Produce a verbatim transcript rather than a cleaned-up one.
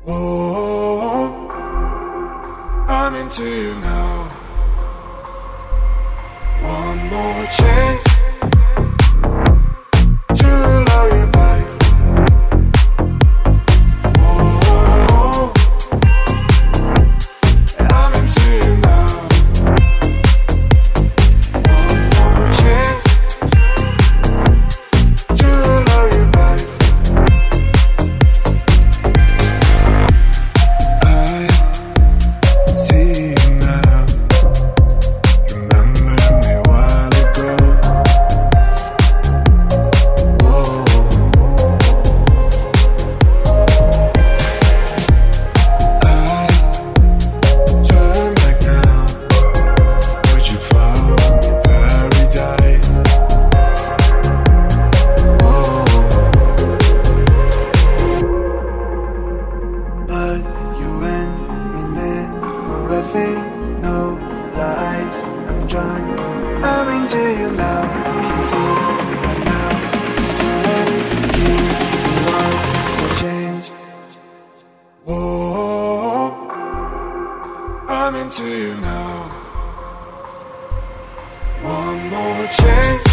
Whoa, I'm into you now. One more chance to love you back. Whoa, I'm into you now. One more chance to love you back. I see you now. Remember me a while ago. Whoa, I turn back now. Would you follow me paradise? Whoa, but you and me never everything, no lies. I'm drunk, I'm into you now. Can't see right now, it's too late. You want to change. Whoa, I'm into you now. One more chance